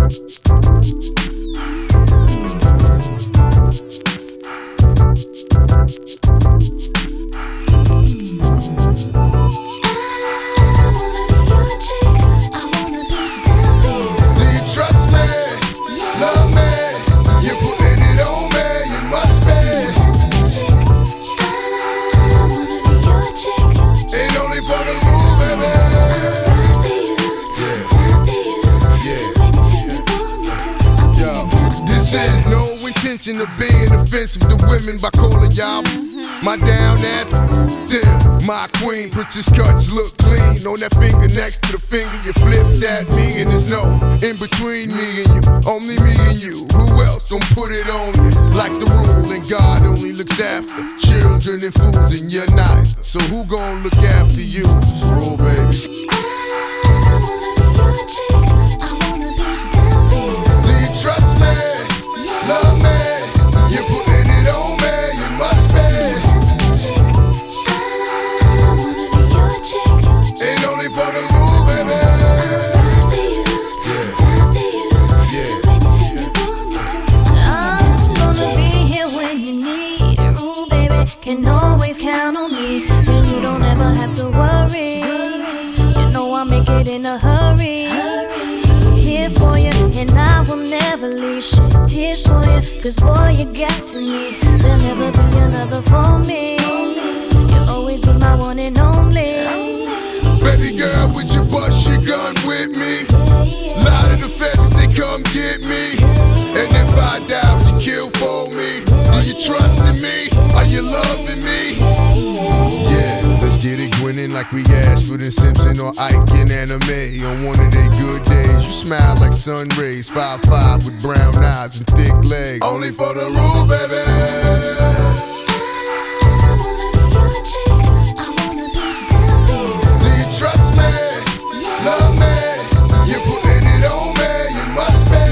There's no intention of being offensive to women by calling y'all my down ass. Damn, my queen, Princess cuts look clean. On that finger next to the finger, you flipped at me, and there's no in between me and you. Only me and you. Who else gon' put it on you? Like the rule, and God only looks after children and fools, and you're not. So who gon' look after you? It's the rule, baby. Do you trust me? Love me, you're putting it on me, you must be. Ain't only for the rule, baby. I'm gonna be here when you need it, rule, baby. Can always count on me, and you don't ever have to worry. You know I'll make it in a hurry. Here for you, and I will never leave. Shed tears for you, cause boy, you got to me. There'll never be another for me. You'll always be my one and only. Baby girl, would you bust your gun with me? Lie to the feds if they come get me. And if I die, would you kill for me? Are you trusting me? Are you loving me? Yeah, let's get it grinning like we Ashford and Simpson or Ike in anime. On one of their good days, you smile like sun rays. 5'5" with brown eyes and thick legs. Only for the rule, baby. Do you trust me? Love me? You're putting it on me, you must be.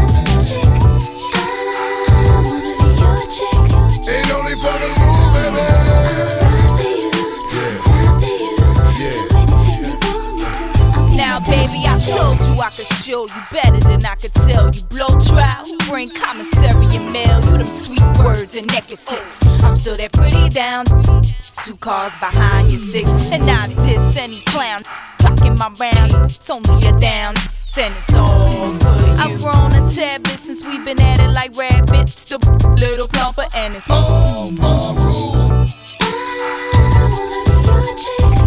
Ain't only for the rule, baby. Now, baby, I told you I could show you better than I could tell you. Blow trial, who bring commissary and mail you them sweet words and naked flicks. I'm still that pretty down. 2 cars behind you, 6. And now this any clown clocking my round. It's only a down. And it's all for you. I've grown a tad bit since we've been at it like rabbits. The little plumper, and it's all for rule. I wanna be your chick.